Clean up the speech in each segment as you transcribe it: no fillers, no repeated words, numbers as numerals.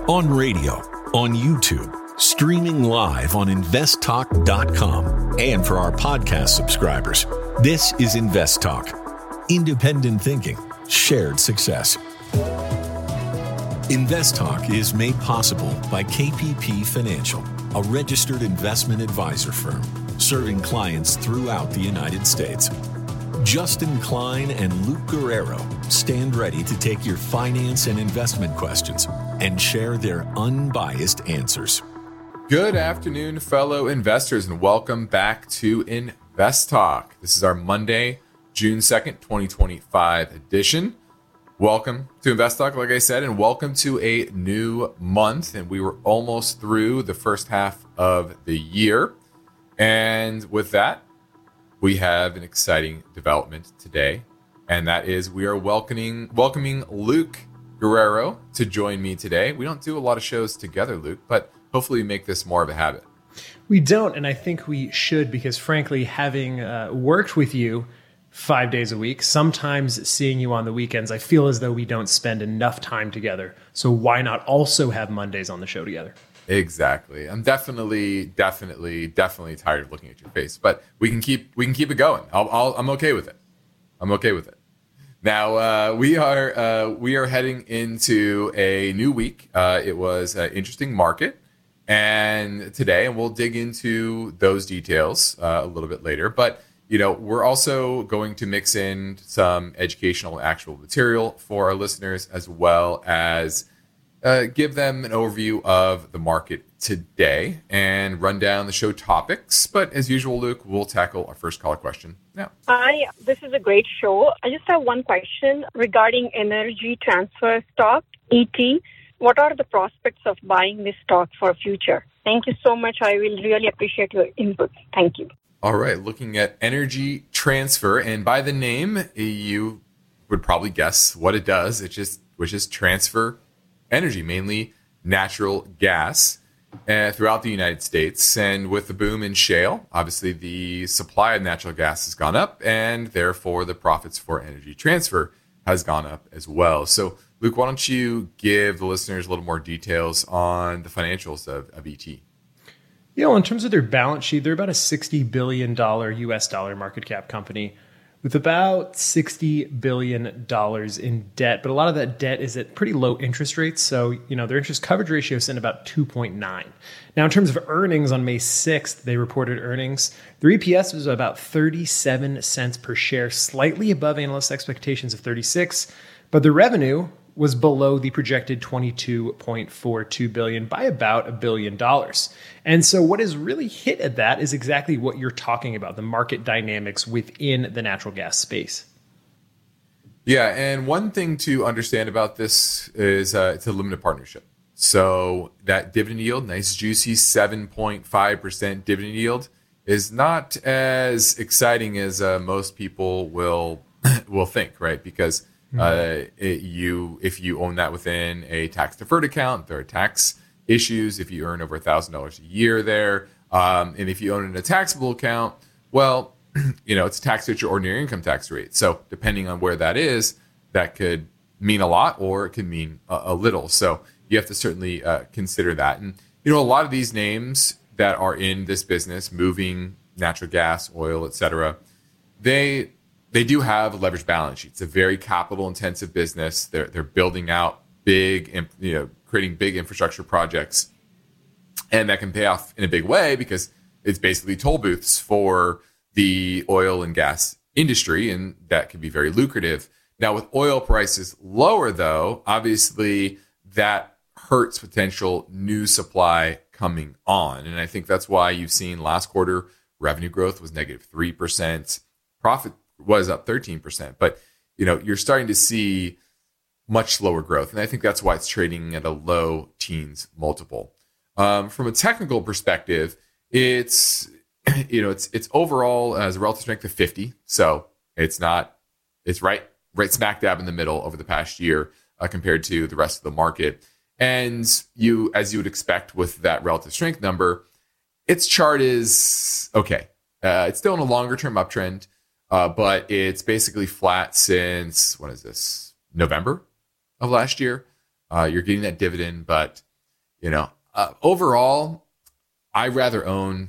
On radio, on YouTube, streaming live on investtalk.com, and for our podcast subscribers. This is Invest Talk. Independent thinking, shared success. Invest Talk is made possible by KPP Financial, a registered investment advisor firm serving clients throughout the United States. Justin Klein and Luke Guerrero stand ready to take your finance and investment questions and share their unbiased answers. Good afternoon, fellow investors, and welcome back to Invest Talk. This is our Monday, June 2nd, 2025 edition. Welcome to Invest Talk, like I said, and welcome to a new month. And we were almost through the first half of the year. And with that, we have an exciting development today, and that is we are welcoming Luke Guerrero to join me today. We don't do a lot of shows together, Luke, but hopefully we make this more of a habit. We don't, and I think we should, because frankly, having worked with you 5 days a week, sometimes seeing you on the weekends, I feel as though we don't spend enough time together. So why not also have Mondays on the show together? Exactly. I'm definitely tired of looking at your face, but we can keep it going. I'm okay with it. I'm okay with it. Now we are heading into a new week. It was an interesting market, and today, and we'll dig into those details a little bit later. But we're also going to mix in some educational, actual material for our listeners, as well as give them an overview of the market today and run down the show topics. But as usual, Luke, we'll tackle our first caller question now. Hi, this is a great show. I just have one question regarding Energy Transfer stock, ET. What are the prospects of buying this stock for future? Thank you so much. I will really appreciate your input. Thank you. All right, looking at Energy Transfer, and by the name, you would probably guess what it does. Which is transfer energy, mainly natural gas, throughout the United States. And with the boom in shale, obviously the supply of natural gas has gone up, and therefore the profits for Energy Transfer has gone up as well. So, Luke, why don't you give the listeners a little more details on the financials of ET? In terms of their balance sheet, they're about a $60 billion US dollar market cap company with about $60 billion in debt. But a lot of that debt is at pretty low interest rates. So, their interest coverage ratio is in about 2.9. Now, in terms of earnings, on May 6th, they reported earnings. Their EPS was about 37 cents per share, slightly above analyst expectations of 36. But the revenue was below the projected $22.42 billion by about $1 billion. And so what is really hit at that is exactly what you're talking about, the market dynamics within the natural gas space. Yeah, and one thing to understand about this is it's a limited partnership. So that dividend yield, nice juicy 7.5% dividend yield, is not as exciting as most people will think, right? Because if you own that within a tax deferred account, there are tax issues if you earn over $1,000 a year there. And if you own it in a taxable account, well, it's taxed at your ordinary income tax rate. So depending on where that is, that could mean a lot or it could mean a little. So you have to certainly consider that. And, a lot of these names that are in this business, moving natural gas, oil, et cetera, they do have a leveraged balance sheet. It's a very capital intensive business. They're building out big, creating big infrastructure projects, and that can pay off in a big way because it's basically toll booths for the oil and gas industry, and that can be very lucrative. Now, with oil prices lower, though, obviously that hurts potential new supply coming on, and I think that's why you've seen last quarter revenue growth was negative 3%, profit was up 13%, but you're starting to see much slower growth, and I think that's why it's trading at a low teens multiple. From a technical perspective, it's overall as a relative strength of 50, so it's right smack dab in the middle over the past year compared to the rest of the market. And as you would expect with that relative strength number, its chart is okay. It's still in a longer term uptrend. But it's basically flat since, November of last year. You're getting that dividend, but Overall, I'd rather own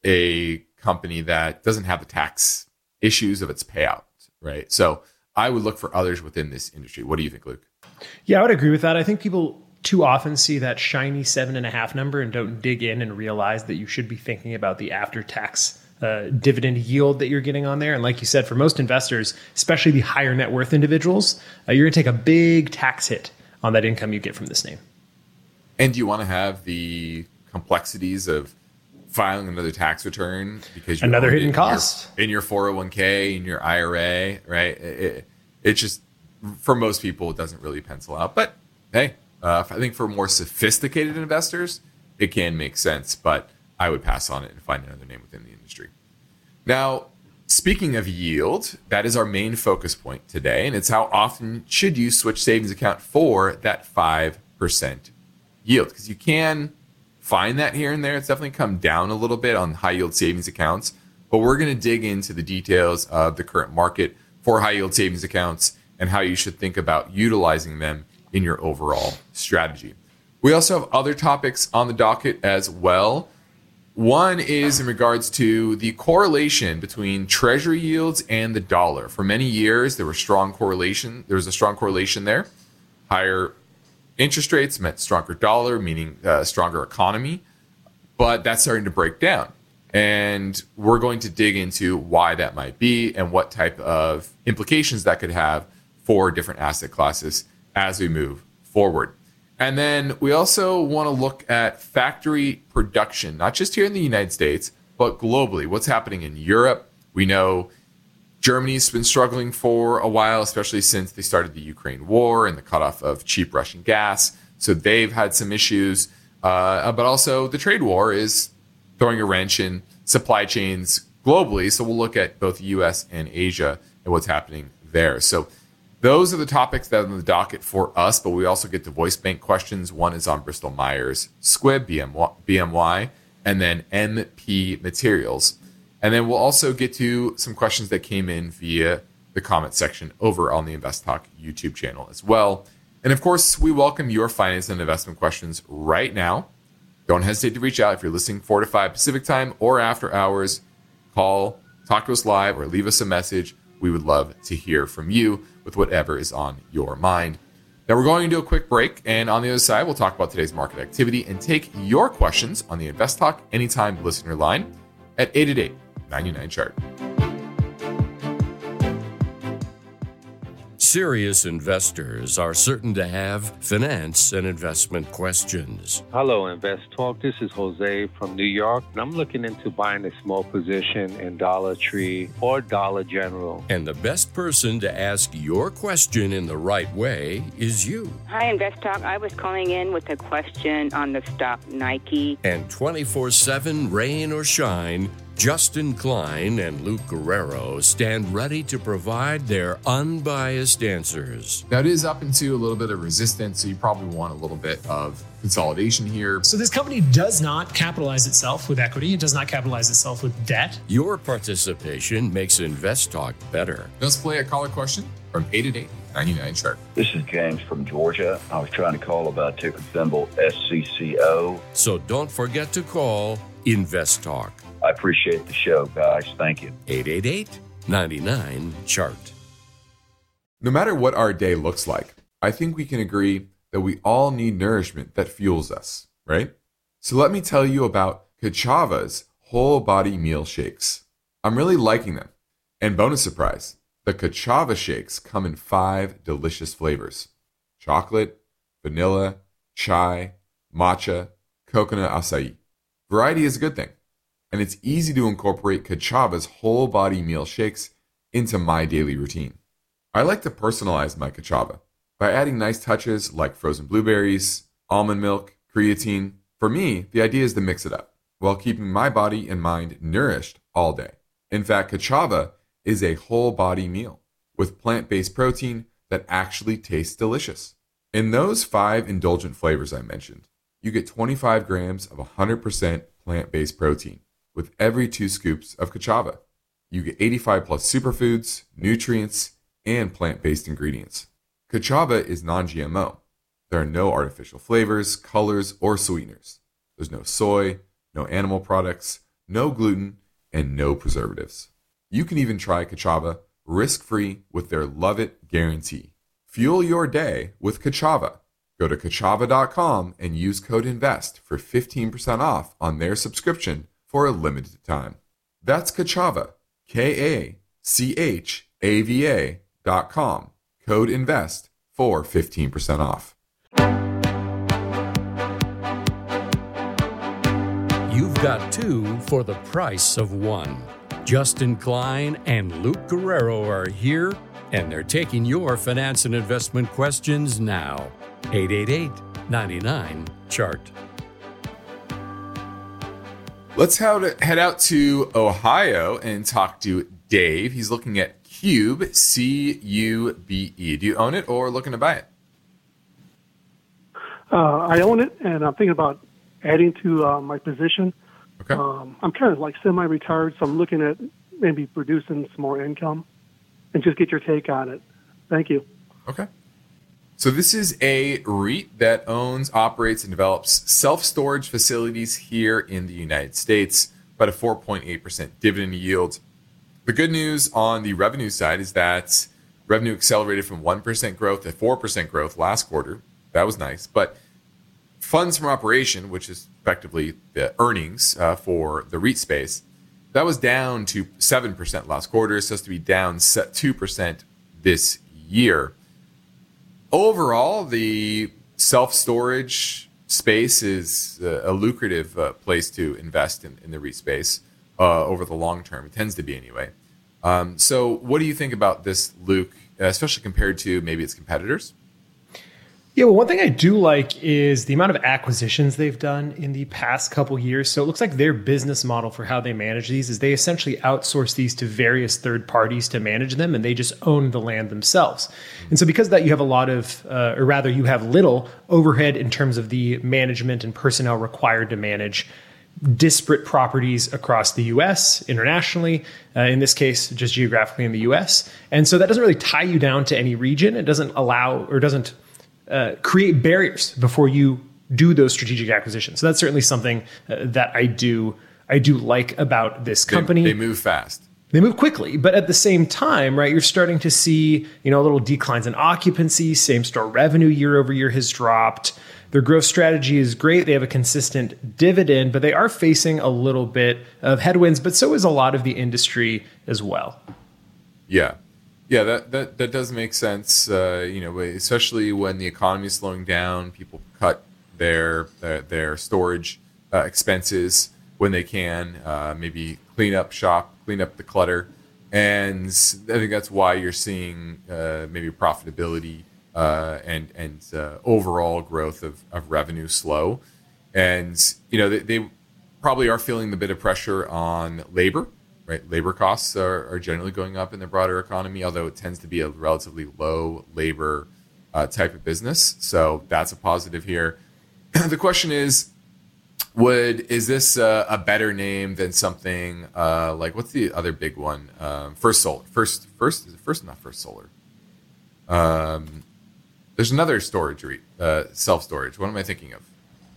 a company that doesn't have the tax issues of its payout, right? So I would look for others within this industry. What do you think, Luke? Yeah, I would agree with that. I think people too often see that shiny 7.5 number and don't dig in and realize that you should be thinking about the after-tax dividend yield that you're getting on there. And like you said, for most investors, especially the higher net worth individuals, you're going to take a big tax hit on that income you get from this name. And do you want to have the complexities of filing another tax return because you another hidden cost in your 401k, in your IRA, right? It just, for most people, it doesn't really pencil out. But hey, I think for more sophisticated investors, it can make sense. But I would pass on it and find another name within the industry. Now, speaking of yield, that is our main focus point today, and it's how often should you switch savings account for that 5% yield? Because you can find that here and there. It's definitely come down a little bit on high yield savings accounts, but we're going to dig into the details of the current market for high yield savings accounts and how you should think about utilizing them in your overall strategy. We also have other topics on the docket as well. One is in regards to the correlation between treasury yields and the dollar. For many years, there was a strong correlation there. Higher interest rates meant stronger dollar, meaning stronger economy. But that's starting to break down. And we're going to dig into why that might be and what type of implications that could have for different asset classes as we move forward. And then we also want to look at factory production, not just here in the United States, but globally. What's happening in Europe? We know Germany's been struggling for a while, especially since they started the Ukraine war and the cutoff of cheap Russian gas. So they've had some issues. But also the trade war is throwing a wrench in supply chains globally. So we'll look at both the US and Asia and what's happening there. So those are the topics that are on the docket for us, but we also get to voice bank questions. One is on Bristol Myers Squibb, BMY, and then MP Materials. And then we'll also get to some questions that came in via the comment section over on the Invest Talk YouTube channel as well. And of course, we welcome your finance and investment questions right now. Don't hesitate to reach out if you're listening 4 to 5 Pacific time or after hours. Call, talk to us live, or leave us a message. We would love to hear from you with whatever is on your mind. Now we're going to do a quick break, and on the other side, we'll talk about today's market activity and take your questions on the Invest Talk Anytime listener line at 888-99-CHART. Serious investors are certain to have finance and investment questions. Hello, Invest Talk. This is Jose from New York, and I'm looking into buying a small position in Dollar Tree or Dollar General. And the best person to ask your question in the right way is you. Hi, Invest Talk. I was calling in with a question on the stock Nike. And 24/7, rain or shine, Justin Klein and Luke Guerrero stand ready to provide their unbiased answers. Now, it is up into a little bit of resistance, so you probably want a little bit of consolidation here. So this company does not capitalize itself with equity. It does not capitalize itself with debt. Your participation makes Invest Talk better. Let's play a caller question from 888-99-CHART. This is James from Georgia. I was trying to call about ticker symbol SCCO. So don't forget to call Invest Talk. I appreciate the show, guys. Thank you. 888-99-CHART. No matter what our day looks like, I think we can agree that we all need nourishment that fuels us, right? So let me tell you about Ka'Chava's whole body meal shakes. I'm really liking them. And bonus surprise, the Ka'Chava shakes come in 5 delicious flavors: chocolate, vanilla, chai, matcha, coconut acai. Variety is a good thing. And it's easy to incorporate Ka'Chava's whole body meal shakes into my daily routine. I like to personalize my Ka'Chava by adding nice touches like frozen blueberries, almond milk, creatine. For me, the idea is to mix it up while keeping my body and mind nourished all day. In fact, Ka'Chava is a whole body meal with plant-based protein that actually tastes delicious. In those 5 indulgent flavors I mentioned, you get 25 grams of 100% plant-based protein with every 2 scoops of Ka'Chava. You get 85 plus superfoods, nutrients, and plant-based ingredients. Ka'Chava is non-GMO. There are no artificial flavors, colors, or sweeteners. There's no soy, no animal products, no gluten, and no preservatives. You can even try Kachava risk-free with their Love It guarantee. Fuel your day with Kachava. Go to Kachava.com and use code INVEST for 15% off on their subscription for a limited time. That's Kachava, KACHAVA.com. Code INVEST for 15% off. You've got two for the price of one. Justin Klein and Luke Guerrero are here, and they're taking your finance and investment questions now. 888-99-CHART. Let's head out to Ohio and talk to Dave. He's looking at Cube, C-U-B-E. Do you own it or looking to buy it? I own it, and I'm thinking about adding to my position. Okay. I'm kind of like semi-retired, so I'm looking at maybe producing some more income and just get your take on it. Thank you. Okay. So this is a REIT that owns, operates, and develops self-storage facilities here in the United States, about a 4.8% dividend yield. The good news on the revenue side is that revenue accelerated from 1% growth to 4% growth last quarter. That was nice. But funds from operation, which is effectively the earnings for the REIT space, that was down to 7% last quarter. It's supposed to be down 2% this year. Overall, the self-storage space is a lucrative place to invest in the REIT space over the long term. It tends to be anyway. So what do you think about this, Luke, especially compared to maybe its competitors? Yeah, well, one thing I do like is the amount of acquisitions they've done in the past couple years. So it looks like their business model for how they manage these is they essentially outsource these to various third parties to manage them, and they just own the land themselves. And so because of that, you have a lot of, or rather you have little overhead in terms of the management and personnel required to manage disparate properties across the U.S., internationally, in this case, just geographically in the U.S. And so that doesn't really tie you down to any region. It doesn't allow or doesn't create barriers before you do those strategic acquisitions. So that's certainly something that I do like about this company. They move fast. They move quickly, but at the same time, right, you're starting to see, little declines in occupancy, same store revenue year over year has dropped. Their growth strategy is great. They have a consistent dividend, but they are facing a little bit of headwinds, but so is a lot of the industry as well. Yeah. Yeah, that does make sense. Especially when the economy is slowing down, people cut their storage expenses when they can. Maybe clean up shop, clean up the clutter, and I think that's why you're seeing maybe profitability and overall growth of revenue slow. And they probably are feeling a bit of pressure on labor. Right, labor costs are generally going up in the broader economy, although it tends to be a relatively low labor type of business. So that's a positive here. The question is this a better name than something like, what's the other big one? First Solar. First, not First Solar. There's another storage REIT, self-storage. What am I thinking of?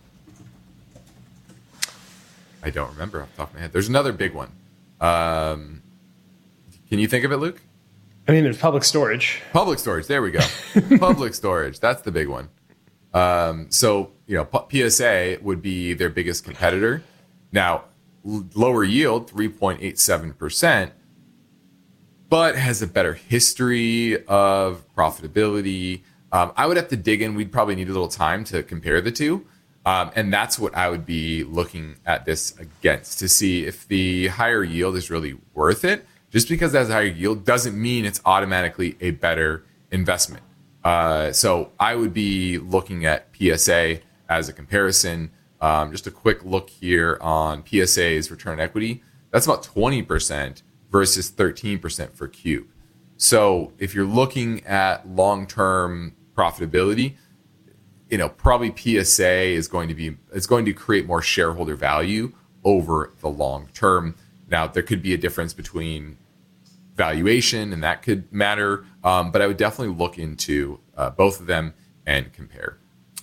I don't remember off the top of my head. There's another big one. Can you think of it, Luke? I mean, there's Public Storage. Public Storage. There we go. Public Storage. That's the big one. So PSA would be their biggest competitor. Now, lower yield, 3.87%, but has a better history of profitability. I would have to dig in. We'd probably need a little time to compare the two. And that's what I would be looking at this against, to see if the higher yield is really worth it. Just because it has a higher yield doesn't mean it's automatically a better investment. So I would be looking at PSA as a comparison. Just a quick look here on PSA's return on equity. That's about 20% versus 13% for Cube. So if you're looking at long-term profitability, probably PSA is going to create more shareholder value over the long term. Now, there could be a difference between valuation, and that could matter. But I would definitely look into both of them and compare.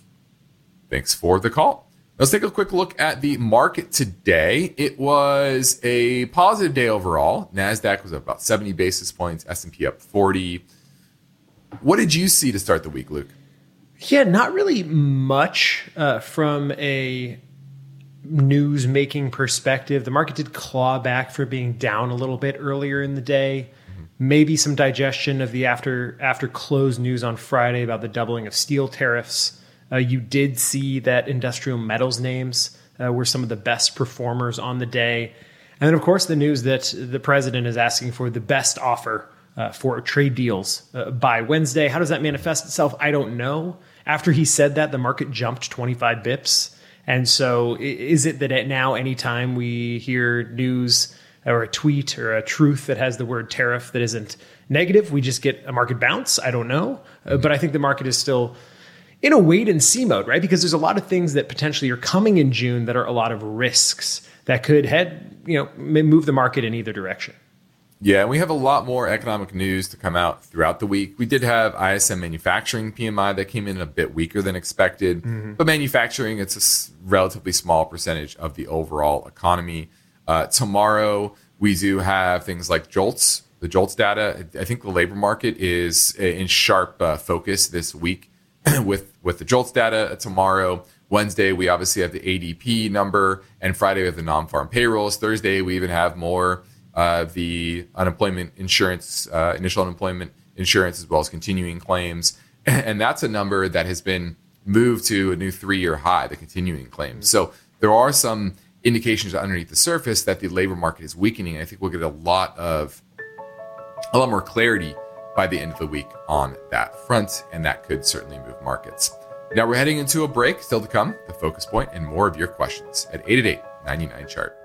Thanks for the call. Let's take a quick look at the market today. It was a positive day overall. NASDAQ was up about 70 basis points, S&P up 40. What did you see to start the week, Luke? Yeah, not really much from a news-making perspective. The market did claw back for being down a little bit earlier in the day. Maybe some digestion of the after close news on Friday about the doubling of steel tariffs. You did see that industrial metals names were some of the best performers on the day. And then, of course, the news that the president is asking for the best offer for trade deals by Wednesday. How does that manifest itself? I don't know. After he said that, the market jumped 25 bips. And so is it that now anytime we hear news or a tweet or a truth that has the word tariff that isn't negative, we just get a market bounce? I don't know. But I think the market is still in a wait and see mode, right? Because there's a lot of things that potentially are coming in June that are a lot of risks that could move the market in either direction. Yeah, and we have a lot more economic news to come out throughout the week. We did have ISM manufacturing PMI that came in a bit weaker than expected. But manufacturing, it's a relatively small percentage of the overall economy. Tomorrow, we do have things like JOLTS, the JOLTS data. I think the labor market is in sharp focus this week with the JOLTS data tomorrow. Wednesday, we obviously have the ADP number, and Friday we have the non-farm payrolls. Thursday, we even have more the unemployment insurance, initial unemployment insurance, as well as continuing claims. And that's a number that has been moved to a new 3-year high, the continuing claims. So there are some indications underneath the surface that the labor market is weakening. I think we'll get a lot more clarity by the end of the week on that front, and that could certainly move markets. Now we're heading into a break. Still to come, the Focus Point and more of your questions at 888-99-CHART.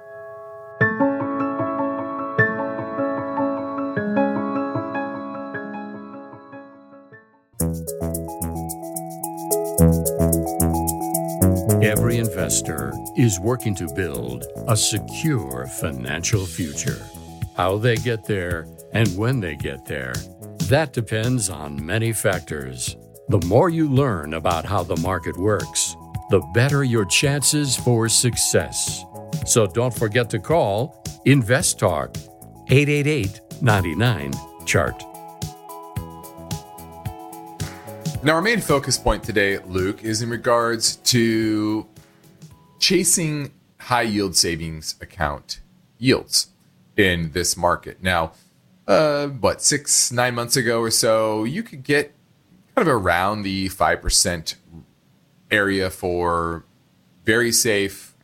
Every investor is working to build a secure financial future. How they get there and when they get there, that depends on many factors. The more you learn about how the market works, the better your chances for success. So don't forget to call Invest Talk 888-99-CHART. Now, our main focus point today, Luke, is in regards to chasing high yield savings account yields in this market. Now, 6-9 months ago or so, you could get kind of around the 5% area for very safe,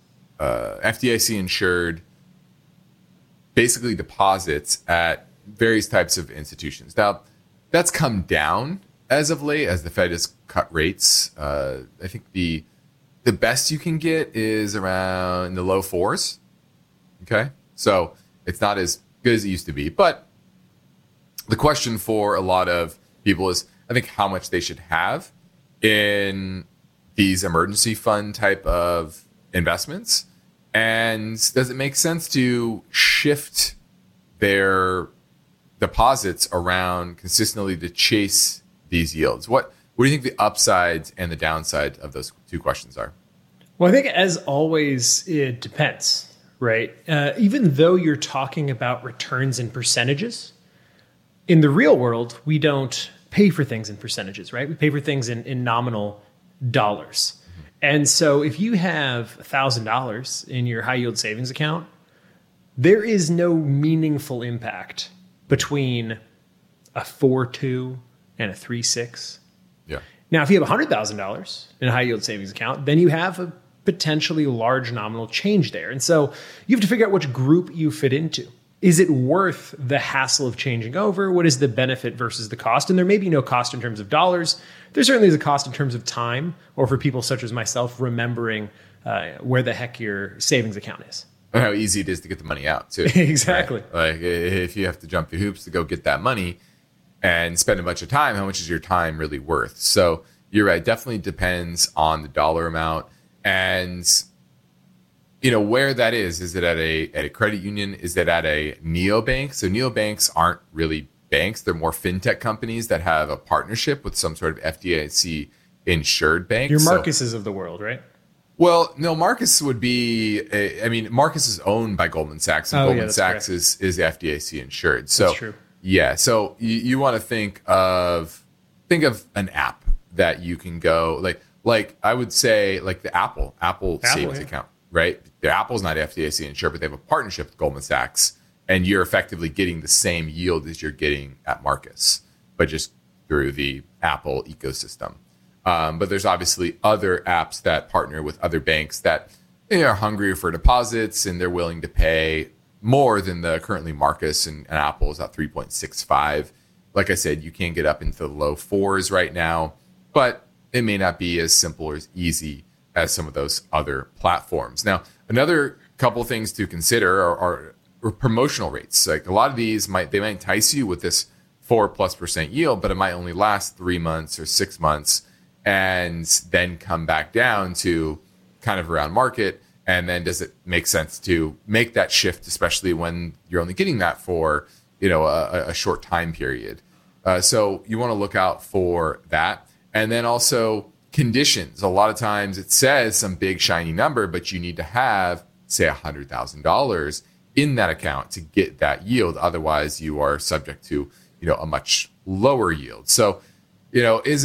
FDIC insured, basically deposits at various types of institutions. Now, that's come down as of late, as the Fed has cut rates. I think the best you can get is around the low 4s. Okay, so it's not as good as it used to be. But the question for a lot of people is, I think, how much they should have in these emergency fund type of investments, and does it make sense to shift their deposits around consistently to chase these yields? What do you think the upsides and the downside of those two questions are? Well, I think as always, it depends, right? Even though you're talking about returns in percentages, in the real world, we don't pay for things in percentages, right? We pay for things in nominal dollars. And so if you have $1,000 in your high yield savings account, there is no meaningful impact between a 4.2 and a 3.6. Yeah. Now, if you have $100,000 in a high yield savings account, then you have a potentially large nominal change there. And so you have to figure out which group you fit into. Is it worth the hassle of changing over? What is the benefit versus the cost? And there may be no cost in terms of dollars. There certainly is a cost in terms of time, or for people such as myself, remembering where the heck your savings account is. And how easy it is to get the money out, too. Exactly. Right? Like, if you have to jump through hoops to go get that money and spend a bunch of time, how much is your time really worth? So you're right. Definitely depends on the dollar amount. And where that is it at a credit union? Is it at a neobank? So neobanks aren't really banks. They're more fintech companies that have a partnership with some sort of FDIC insured banks. Your Marcuses of the world, right? Well, no, Marcus would be. Marcus is owned by Goldman Sachs, and Goldman Sachs is FDIC insured. So that's true. Yeah, so you want to think of an app that you can go like I would say like the Apple savings account, right? The Apple's not FDIC insured, but they have a partnership with Goldman Sachs, and you're effectively getting the same yield as you're getting at Marcus, but just through the Apple ecosystem. But there's obviously other apps that partner with other banks that are hungrier for deposits, and they're willing to pay more than the currently Marcus and Apple is at 3.65. Like I said, you can get up into the low 4s right now, but it may not be as simple or as easy as some of those other platforms. Now, another couple things to consider are promotional rates. Like a lot of these might entice you with this 4+% yield, but it might only last 3 months or 6 months and then come back down to kind of around market. And then does it make sense to make that shift, especially when you're only getting that for, a short time period? So you want to look out for that. And then also conditions. A lot of times it says some big shiny number, but you need to have, say, $100,000 in that account to get that yield. Otherwise, you are subject to, a much lower yield. So, is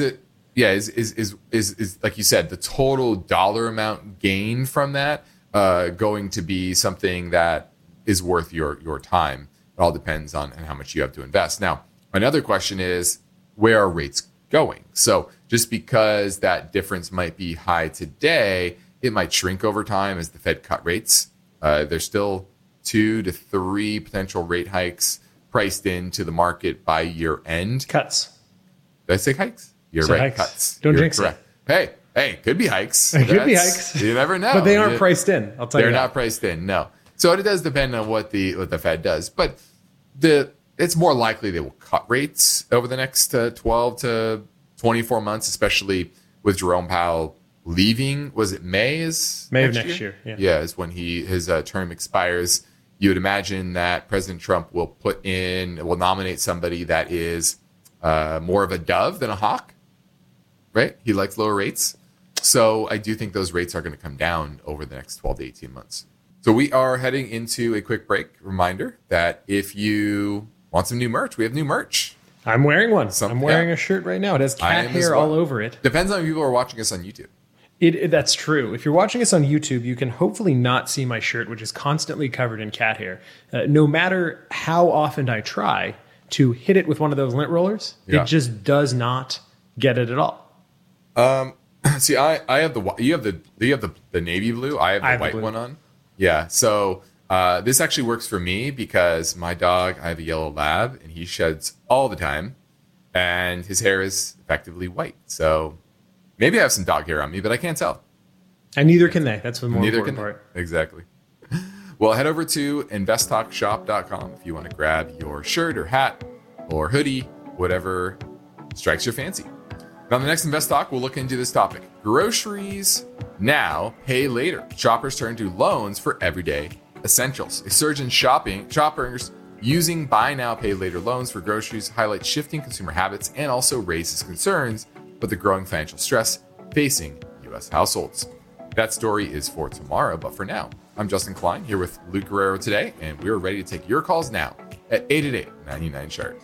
like you said, the total dollar amount gained from that going to be something that is worth your time? It all depends on how much you have to invest. Now, another question is, where are rates going? So just because that difference might be high today, it might shrink over time as the Fed cut rates. There's still 2 to 3 potential rate hikes priced into the market by year end. Cuts. Did I say hikes? You're right. Hikes. Cuts. Don't jinx it. Hey, could be hikes. It could be hikes. You never know. But they aren't priced in. I'll tell you. They're not priced in. No. So it does depend on what the Fed does, but it's more likely they will cut rates over the next 12 to 24 months, especially with Jerome Powell leaving. Was it May? May of next year. Yeah, is when his term expires. You would imagine that President Trump will nominate somebody that is more of a dove than a hawk, right? He likes lower rates. So I do think those rates are going to come down over the next 12 to 18 months. So we are heading into a quick break. Reminder that if you want some new merch, we have new merch. I'm wearing one. I'm wearing a shirt right now. It has cat hair all over it. Depends on if people are watching us on YouTube. That's true. If you're watching us on YouTube, you can hopefully not see my shirt, which is constantly covered in cat hair. No matter how often I try to hit it with one of those lint rollers, it just does not get it at all. See, I have you have the navy blue. I have the white one on. Yeah. So this actually works for me because my dog, I have a yellow lab, and he sheds all the time, and his hair is effectively white. So maybe I have some dog hair on me, but I can't tell. And neither can they. That's the more important part. Exactly. Well, head over to investtalkshop.com if you want to grab your shirt or hat or hoodie, whatever strikes your fancy. Now, on the next Invest Talk, we'll look into this topic. Groceries now, pay later. Shoppers turn to loans for everyday essentials. A surge in shoppers using buy now, pay later loans for groceries highlights shifting consumer habits and also raises concerns about the growing financial stress facing U.S. households. That story is for tomorrow, but for now, I'm Justin Klein here with Luke Guerrero today, and we're ready to take your calls now at 888-99-CHART.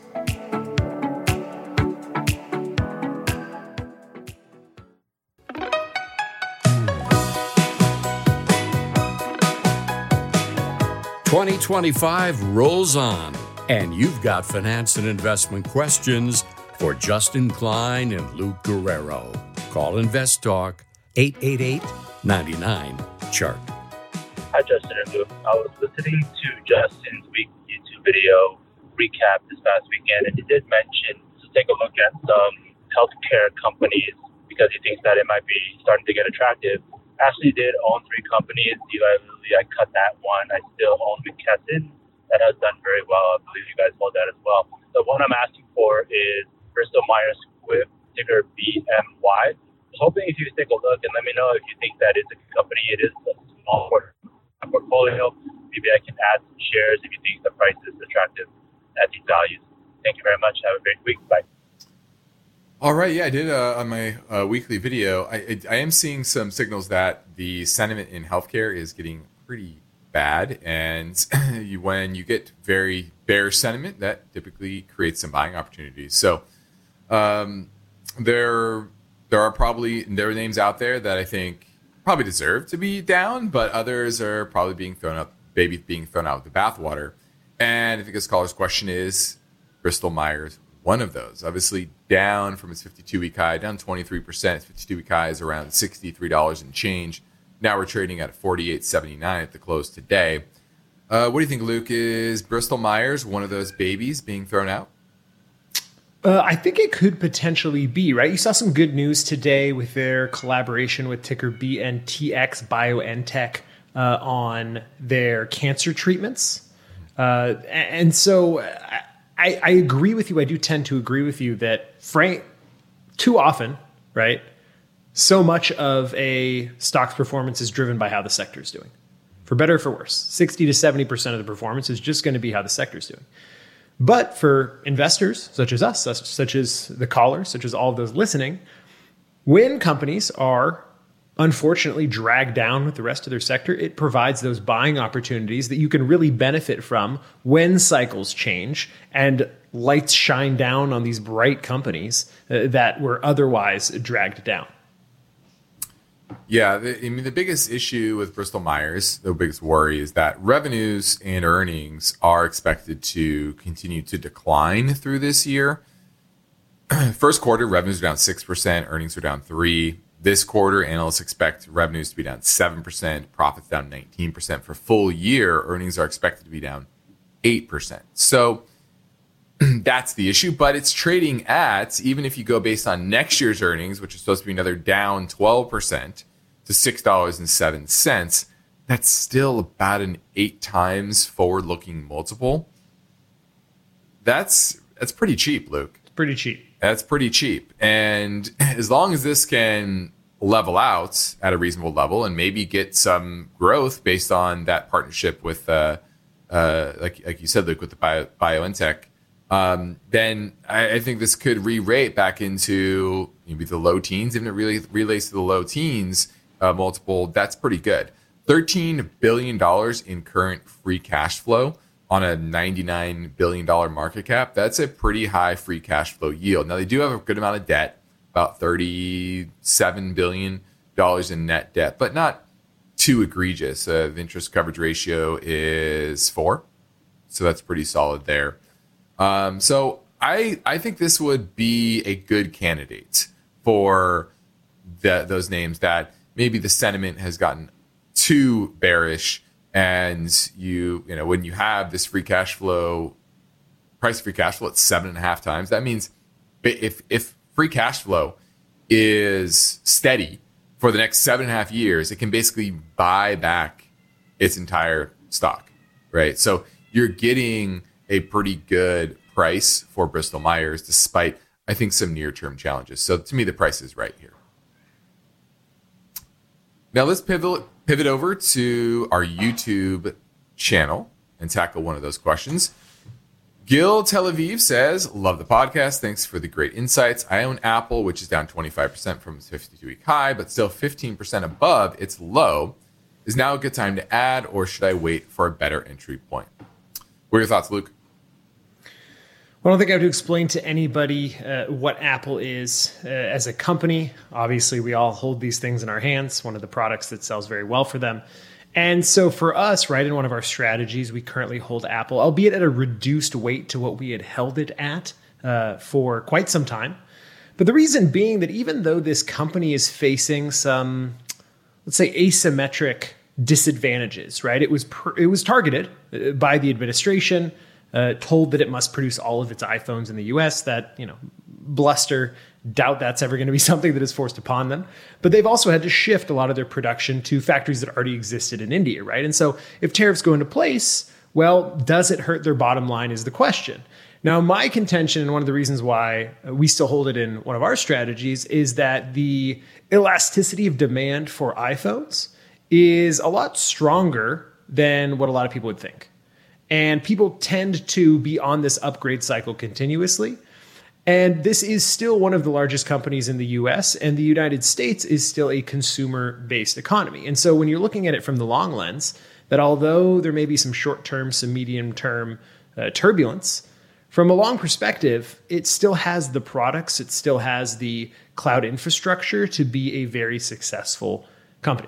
"2025 rolls on, and you've got finance and investment questions for Justin Klein and Luke Guerrero. Call Invest Talk 888-99-CHART. Hi, Justin and Luke. I was listening to Justin's weekly YouTube video recap this past weekend, and he did mention to take a look at some healthcare companies because he thinks that it might be starting to get attractive. Ashley did own 3 companies. Eli Lilly, I cut that one. I still own McKesson. That has done very well. I believe you guys hold that as well. The one I'm asking for is Bristol Myers Squibb, ticker BMY. I was hoping if you could take a look and let me know if you think that is a company. It is a small portfolio. Maybe I can add some shares if you think the price is attractive at these values. Thank you very much. Have a great week. Bye. All right, yeah, I did on my weekly video. I am seeing some signals that the sentiment in healthcare is getting pretty bad, and when you get very bearish sentiment, that typically creates some buying opportunities. So there are names out there that I think probably deserve to be down, but others are probably being thrown out with the bathwater. And I think this caller's question is Bristol Myers one of those. Obviously down from its 52-week high, down 23%. Its 52-week high is around $63 and change. Now we're trading at $48.79 at the close today. What do you think, Luke? Is Bristol Myers one of those babies being thrown out? I think it could potentially be, right? You saw some good news today with their collaboration with ticker BNTX BioNTech on their cancer treatments. And so I agree with you. I do tend to agree with you that too often, right? So much of a stock's performance is driven by how the sector is doing. For better or for worse, 60 to 70% of the performance is just going to be how the sector is doing. But for investors such as us, such as the callers, such as all of those listening, when companies are unfortunately dragged down with the rest of their sector, it provides those buying opportunities that you can really benefit from when cycles change and lights shine down on these bright companies that were otherwise dragged down. Yeah, the biggest issue with Bristol Myers, the biggest worry is that revenues and earnings are expected to continue to decline through this year. First quarter, revenues are down 6%, earnings are down 3%. This quarter, analysts expect revenues to be down 7%, profits down 19%. For full year, earnings are expected to be down 8%. So that's the issue, but it's trading at, even if you go based on next year's earnings, which is supposed to be another down 12% to $6.07, that's still about an 8 times forward-looking multiple. That's pretty cheap, Luke. It's pretty cheap. That's pretty cheap. And as long as this can level out at a reasonable level and maybe get some growth based on that partnership with, like you said, Luke, with the BioNTech, then I think this could re-rate back into maybe the low teens. If it really relates to the low teens multiple, that's pretty good. $13 billion in current free cash flow on a $99 billion market cap. That's a pretty high free cash flow yield. Now, they do have a good amount of debt, about $37 billion in net debt, but not too egregious. The interest coverage ratio is 4, so that's pretty solid there. So I think this would be a good candidate for those names that maybe the sentiment has gotten too bearish, and you know when you have this free cash flow, price of free cash flow at 7.5 times, that means if free cash flow is steady for the next 7.5 years, it can basically buy back its entire stock, right? So you're getting a pretty good price for Bristol Myers, despite, I think, some near-term challenges. So to me, the price is right here. Now let's pivot over to our YouTube channel and tackle one of those questions. Gil Tel Aviv says, love the podcast. Thanks for the great insights. I own Apple, which is down 25% from its 52-week high, but still 15% above its low. Is now a good time to add, or should I wait for a better entry point? What are your thoughts, Luke? Well, I don't think I have to explain to anybody what Apple is as a company. Obviously, we all hold these things in our hands, one of the products that sells very well for them. And so for us, right, in one of our strategies, we currently hold Apple, albeit at a reduced weight to what we had held it at for quite some time. But the reason being that even though this company is facing some, let's say, asymmetric disadvantages, right? It was targeted by the administration, told that it must produce all of its iPhones in the US. That, bluster, doubt that's ever going to be something that is forced upon them. But they've also had to shift a lot of their production to factories that already existed in India, right? And so if tariffs go into place, well, does it hurt their bottom line is the question. Now, my contention, and one of the reasons why we still hold it in one of our strategies, is that the elasticity of demand for iPhones is a lot stronger than what a lot of people would think. And people tend to be on this upgrade cycle continuously. And this is still one of the largest companies in the US, and the United States is still a consumer-based economy. And so when you're looking at it from the long lens, that although there may be some short-term, some medium-term turbulence, from a long perspective, it still has the products, it still has the cloud infrastructure to be a very successful company.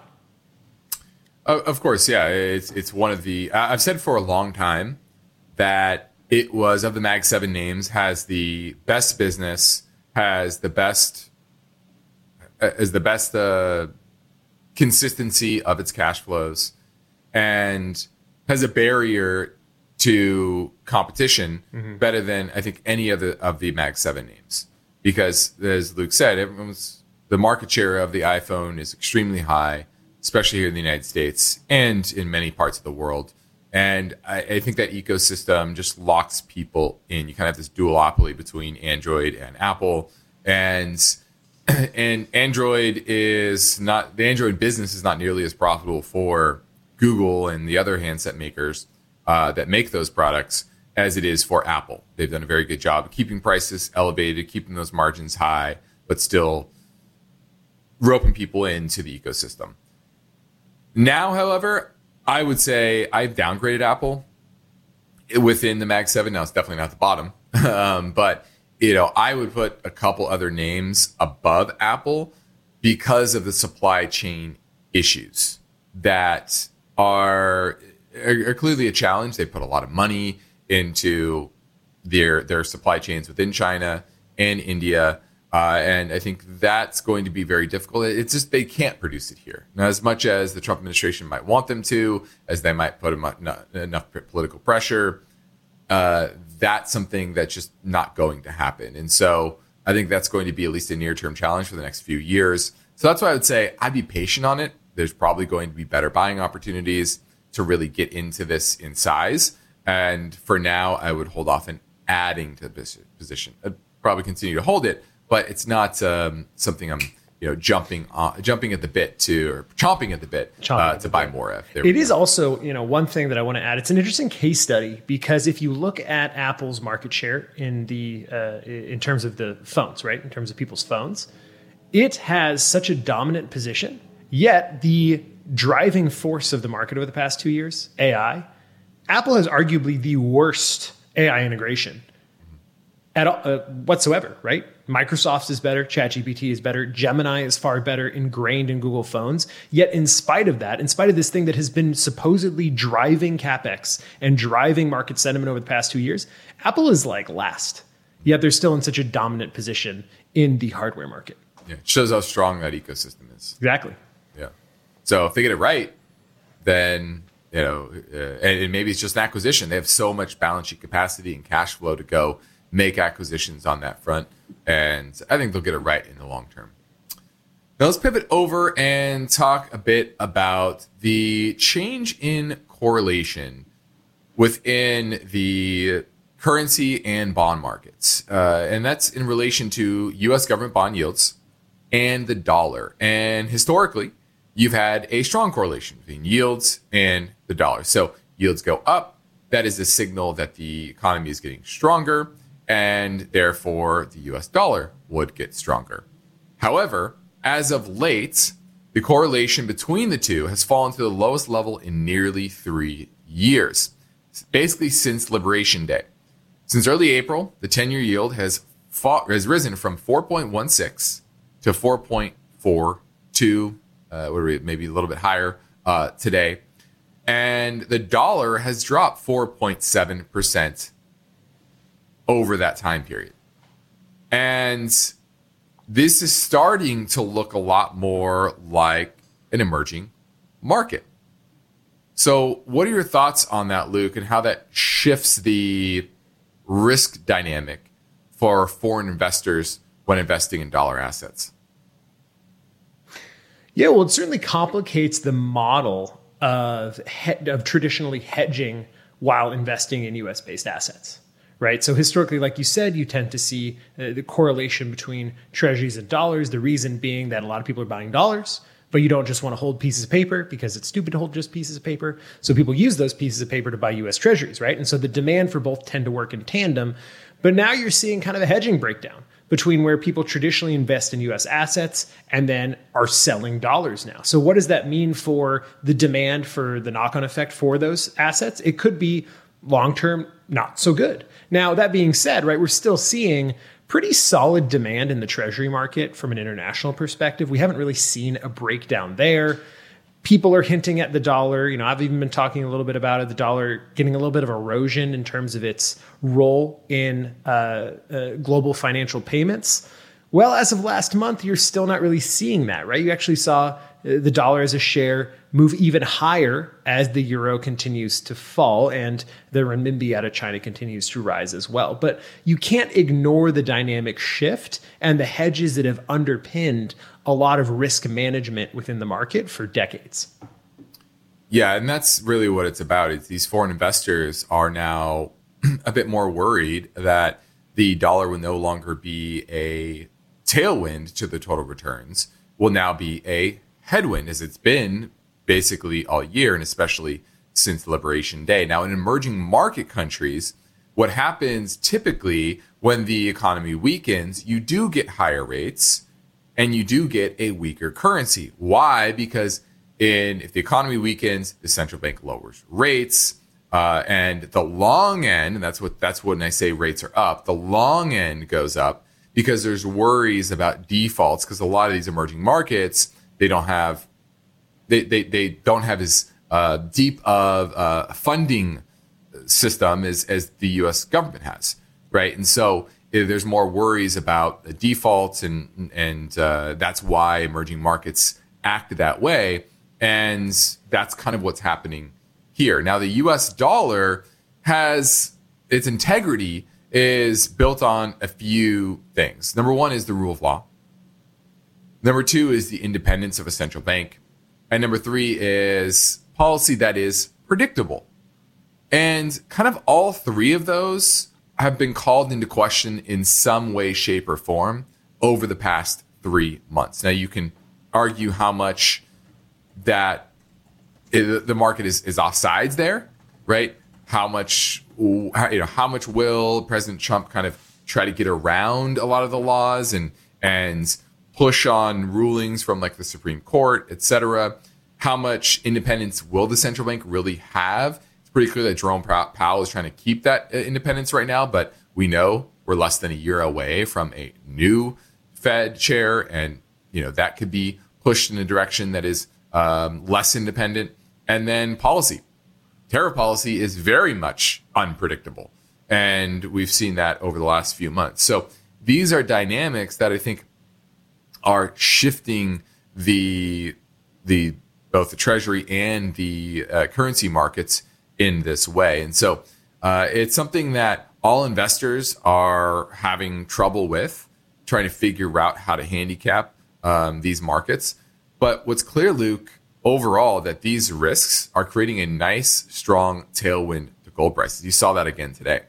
Of course, yeah. It's one of the... I've said for a long time that it was, of the Mag 7 names, has the best business, has the best... is the best consistency of its cash flows, and has a barrier to competition better than, I think, any of the Mag 7 names. Because, as Luke said, the market share of the iPhone is extremely high, especially here in the United States and in many parts of the world. And I think that ecosystem just locks people in. You kind of have this duopoly between Android and Apple. And Android is not... the Android business is not nearly as profitable for Google and the other handset makers that make those products as it is for Apple. They've done a very good job of keeping prices elevated, keeping those margins high, but still roping people into the ecosystem. Now, however, I would say I've downgraded Apple within the Mag 7. Now, it's definitely not the bottom. But, I would put a couple other names above Apple because of the supply chain issues that are clearly a challenge. They put a lot of money into their supply chains within China and India. And I think that's going to be very difficult. It's just they can't produce it here. Now, as much as the Trump administration might want them to, as they might put enough political pressure, that's something that's just not going to happen. And so I think that's going to be at least a near-term challenge for the next few years. So that's why I would say I'd be patient on it. There's probably going to be better buying opportunities to really get into this in size. And for now, I would hold off on adding to the position. I'd probably continue to hold it, but it's not something I'm jumping at the bit to buy more of. It is also one thing that I want to add. It's an interesting case study because if you look at Apple's market share in terms of the phones, right, in terms of people's phones, it has such a dominant position. Yet the driving force of the market over the past 2 years, AI, Apple has arguably the worst AI integration whatsoever, right? Microsoft's is better, ChatGPT is better, Gemini is far better ingrained in Google phones. Yet in spite of that, in spite of this thing that has been supposedly driving CapEx and driving market sentiment over the past 2 years, Apple is like last. Yet they're still in such a dominant position in the hardware market. Yeah, it shows how strong that ecosystem is. Exactly. Yeah. So if they get it right, then, and maybe it's just an acquisition. They have so much balance sheet capacity and cash flow to go make acquisitions on that front. And I think they'll get it right in the long term. Now let's pivot over and talk a bit about the change in correlation within the currency and bond markets. And that's in relation to U.S. government bond yields and the dollar. And historically, you've had a strong correlation between yields and the dollar. So yields go up. That is a signal that the economy is getting stronger, and therefore the US dollar would get stronger. However, as of late, the correlation between the two has fallen to the lowest level in nearly 3 years, basically since Liberation Day. Since early April, the 10-year yield has risen from 4.16 to 4.42, maybe a little bit higher today. And the dollar has dropped 4.7% over that time period. And this is starting to look a lot more like an emerging market. So what are your thoughts on that, Luke, and how that shifts the risk dynamic for foreign investors when investing in dollar assets? Yeah, well, it certainly complicates the model of traditionally hedging while investing in US-based assets, right? So historically, like you said, you tend to see the correlation between treasuries and dollars, the reason being that a lot of people are buying dollars, but you don't just want to hold pieces of paper because it's stupid to hold just pieces of paper. So people use those pieces of paper to buy US treasuries, right? And so the demand for both tend to work in tandem. But now you're seeing kind of a hedging breakdown between where people traditionally invest in US assets and then are selling dollars now. So what does that mean for the demand, for the knock-on effect for those assets? It could be long-term not so good. Now, that being said, right, we're still seeing pretty solid demand in the treasury market from an international perspective. We haven't really seen a breakdown there. People are hinting at the dollar. I've even been talking a little bit about it, the dollar getting a little bit of erosion in terms of its role in global financial payments. Well, as of last month, you're still not really seeing that, right? You actually saw the dollar as a share move even higher as the euro continues to fall and the renminbi out of China continues to rise as well. But you can't ignore the dynamic shift and the hedges that have underpinned a lot of risk management within the market for decades. Yeah, and that's really what it's about. It's these foreign investors are now a bit more worried that the dollar will no longer be a tailwind to the total returns, will now be a headwind, as it's been basically all year, and especially since Liberation Day. Now, in emerging market countries, what happens typically when the economy weakens, you do get higher rates and you do get a weaker currency. Why? Because if the economy weakens, the central bank lowers rates, and the long end, and that's when I say rates are up, the long end goes up because there's worries about defaults, because a lot of these emerging markets, they don't have as deep of a funding system as the U.S. government has, right? And so there's more worries about the defaults, and that's why emerging markets act that way, and that's kind of what's happening here. Now, the U.S. dollar has its integrity is built on a few things. Number one is the rule of law. Number two is the independence of a central bank. And number three is policy that is predictable. And kind of all three of those have been called into question in some way, shape, or form over the past 3 months. Now, you can argue how much that the market is offsides there, right? How much will President Trump kind of try to get around a lot of the laws and push on rulings from like the Supreme Court, et cetera? How much independence will the central bank really have? It's pretty clear that Jerome Powell is trying to keep that independence right now, but we know we're less than a year away from a new Fed chair, and that could be pushed in a direction that is less independent. And then policy. Tariff policy is very much unpredictable, and we've seen that over the last few months. So these are dynamics that I think are shifting the both the treasury and the currency markets in this way. And so it's something that all investors are having trouble with, trying to figure out how to handicap these markets. But what's clear, Luke, overall, that these risks are creating a nice, strong tailwind to gold prices. You saw that again today.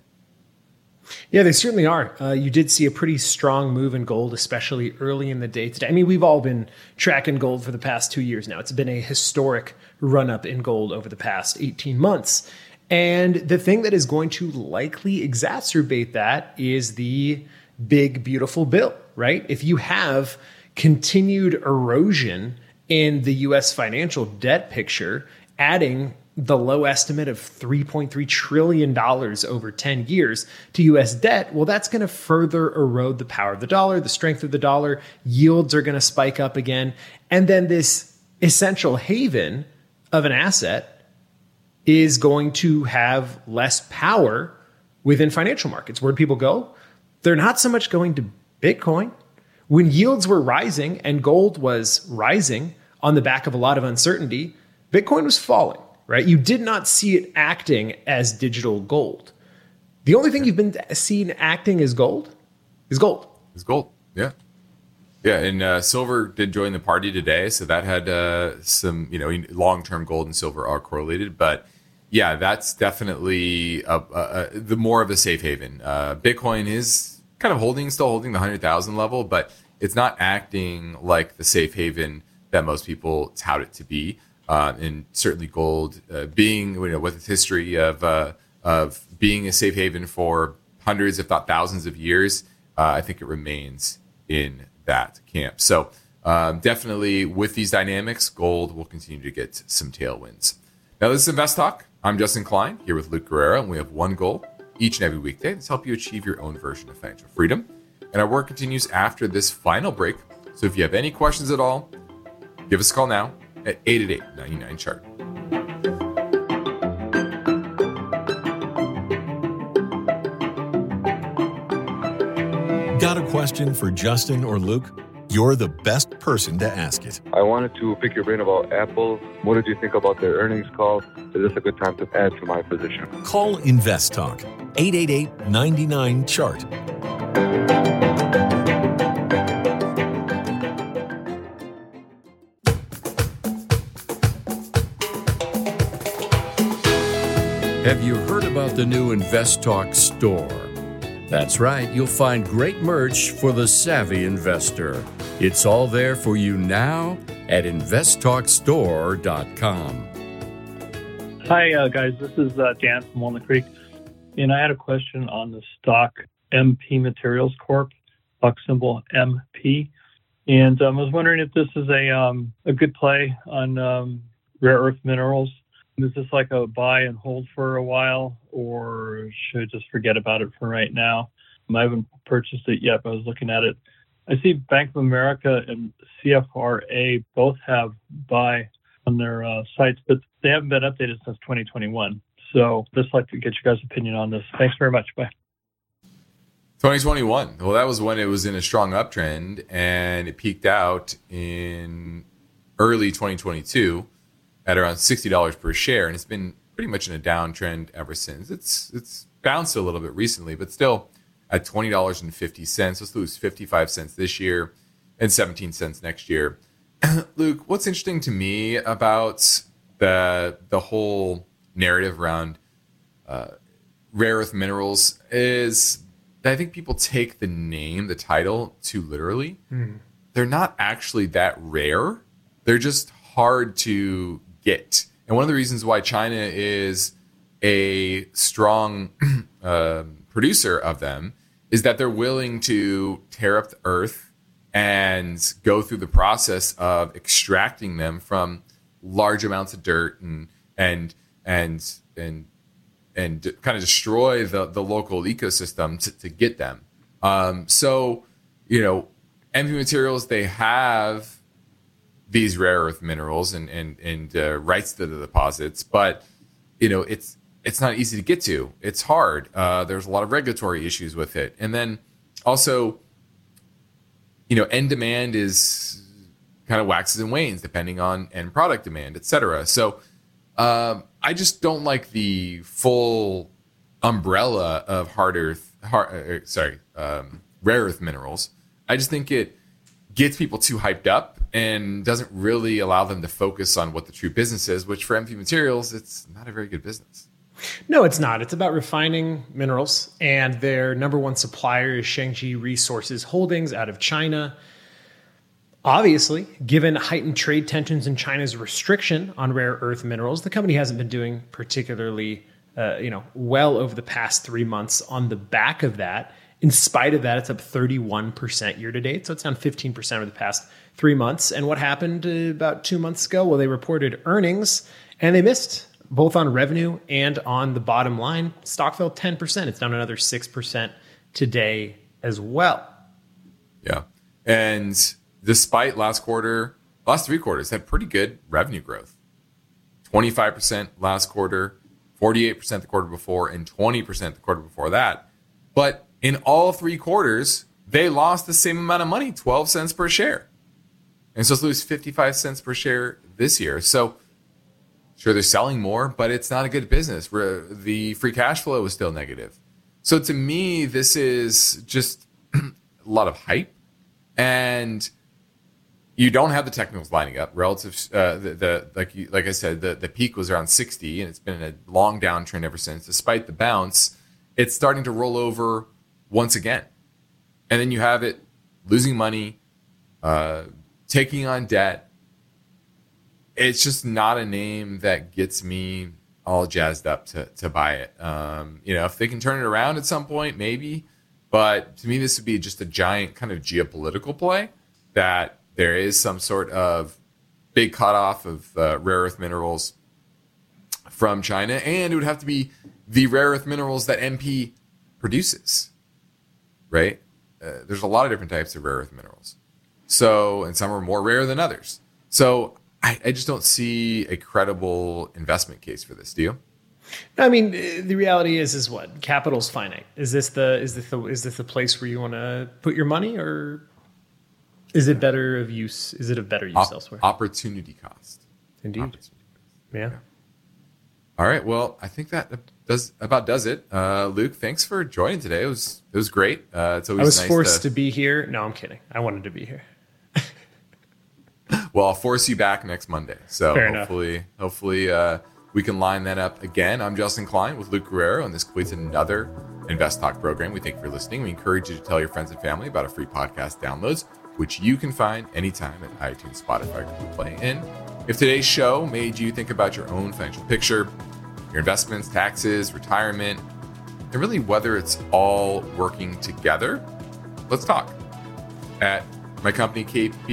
Yeah, they certainly are. You did see a pretty strong move in gold, especially early in the day today. I mean, we've all been tracking gold for the past 2 years now. It's been a historic run-up in gold over the past 18 months. And the thing that is going to likely exacerbate that is the big, beautiful bill, right? If you have continued erosion in the U.S. financial debt picture, adding the low estimate of $3.3 trillion over 10 years to U.S. debt, well, that's going to further erode the power of the dollar, the strength of the dollar. Yields are going to spike up again. And then this essential haven of an asset is going to have less power within financial markets. Where do people go? They're not so much going to Bitcoin. When yields were rising and gold was rising on the back of a lot of uncertainty, Bitcoin was falling. Right? You did not see it acting as digital gold. The only thing you've been seen acting as gold is gold. It's gold. Yeah. Yeah. And silver did join the party today. So that had some, long-term gold and silver are correlated. But yeah, that's definitely the more of a safe haven. Bitcoin is kind of still holding the 100,000 level, but it's not acting like the safe haven that most people tout it to be. And certainly gold being, with its history of being a safe haven for hundreds, if not thousands of years, I think it remains in that camp. So definitely with these dynamics, gold will continue to get some tailwinds. Now, this is Invest Talk. I'm Justin Klein here with Luke Guerrero, and we have one goal each and every weekday to help you achieve your own version of financial freedom. And our work continues after this final break. So if you have any questions at all, give us a call now at 888-99-CHART. Got a question for Justin or Luke? You're the best person to ask it. I wanted to pick your brain about Apple. What did you think about their earnings call? Is this a good time to add to my position? Call Invest Talk, 888-99-CHART. Have you heard about the new Invest Talk store? That's right, you'll find great merch for the savvy investor. It's all there for you now at investtalkstore.com. Hi, guys. This is Dan from Walnut Creek. And I had a question on the stock MP Materials Corp, stock symbol MP. And I was wondering if this is a good play on rare earth minerals. Is this like a buy and hold for a while, or should I just forget about it for right now? I haven't purchased it yet, but I was looking at it. I see Bank of America and CFRA both have buy on their sites, but they haven't been updated since 2021. So just like to get your guys' opinion on this. Thanks very much. Bye. 2021. Well, that was when it was in a strong uptrend, and it peaked out in early 2022 at around $60 per share, and it's been pretty much in a downtrend ever since. It's bounced a little bit recently, but still at $20.50. Let's lose 55 cents this year and 17 cents next year. Luke, what's interesting to me about the whole narrative around rare earth minerals is that I think people take the name, the title, too literally. They're not actually that rare. They're just hard to get. And one of the reasons why China is a strong producer of them is that they're willing to tear up the earth and go through the process of extracting them from large amounts of dirt and kind of destroy the local ecosystem to get them. So, MP Materials, they have these rare earth minerals and rights to the deposits, but it's not easy to get to. It's hard. There's a lot of regulatory issues with it, and then also, end demand is kind of waxes and wanes depending on end product demand, etc. So I just don't like the full umbrella of rare earth minerals. I just think it gets people too hyped up and doesn't really allow them to focus on what the true business is, which for MP Materials, it's not a very good business. No, it's not. It's about refining minerals, and their number one supplier is Shengji Resources Holdings out of China. Obviously, given heightened trade tensions and China's restriction on rare earth minerals, the company hasn't been doing particularly well over the past 3 months on the back of that. In spite of that, it's up 31% year to date. So it's down 15% over the past 3 months. And what happened about 2 months ago? Well, they reported earnings and they missed both on revenue and on the bottom line. Stock fell 10%. It's down another 6% today as well. Yeah. And despite last 3 quarters had pretty good revenue growth. 25% last quarter, 48% the quarter before, and 20% the quarter before that. But in all 3 quarters, they lost the same amount of money, 12 cents per share. And so to lose 55 cents per share this year. So sure, they're selling more, but it's not a good business. The free cash flow is still negative. So to me, this is just a lot of hype. And you don't have the technicals lining up relative. Like I said, the peak was around 60, and it's been a long downtrend ever since. Despite the bounce, it's starting to roll over once again. And then you have it losing money, taking on debt. It's just not a name that gets me all jazzed up to buy it. If they can turn it around at some point, maybe. But to me, this would be just a giant kind of geopolitical play that there is some sort of big cutoff of rare earth minerals from China, and it would have to be the rare earth minerals that MP produces, right? There's a lot of different types of rare earth minerals. So, and some are more rare than others. So I just don't see a credible investment case for this. Do you? I mean, the reality is what? Capital's finite. Is this the place where you want to put your money, or is it better of use? Is it of better use elsewhere? Opportunity cost. Indeed. Yeah. All right. Well, I think that does it. Luke, thanks for joining today. It was great. It's always I was nice forced to be here. No, I'm kidding. I wanted to be here. Well, I'll force you back next Monday. So hopefully we can line that up again. I'm Justin Klein with Luke Guerrero, and this completes another Invest Talk program. We thank you for listening. We encourage you to tell your friends and family about our free podcast downloads, which you can find anytime at iTunes, Spotify, Google Play. And if today's show made you think about your own financial picture, your investments, taxes, retirement, and really whether it's all working together, let's talk. At my company,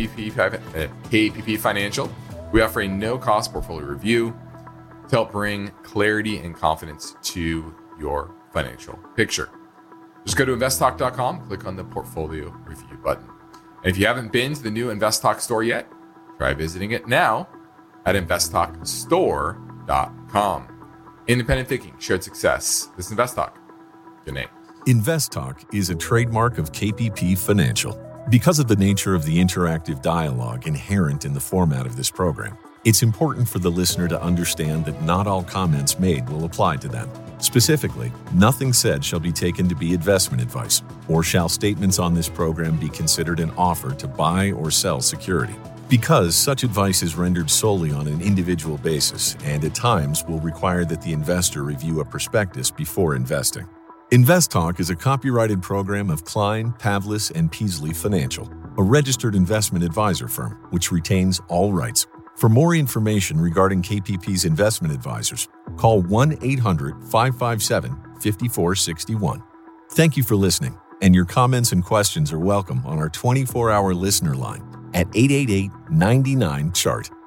KPP Financial, we offer a no-cost portfolio review to help bring clarity and confidence to your financial picture. Just go to investtalk.com, click on the portfolio review button. And if you haven't been to the new InvestTalk store yet, try visiting it now at investtalkstore.com. Independent thinking, shared success. This is InvestTalk. Good night. InvestTalk is a trademark of KPP Financial. Because of the nature of the interactive dialogue inherent in the format of this program, it's important for the listener to understand that not all comments made will apply to them. Specifically, nothing said shall be taken to be investment advice, or shall statements on this program be considered an offer to buy or sell security. Because such advice is rendered solely on an individual basis and at times will require that the investor review a prospectus before investing. InvestTalk is a copyrighted program of Klein, Pavlis, and Peasley Financial, a registered investment advisor firm which retains all rights. For more information regarding KPP's investment advisors, call 1-800-557-5461. Thank you for listening, and your comments and questions are welcome on our 24-hour listener line at 888-99-CHART.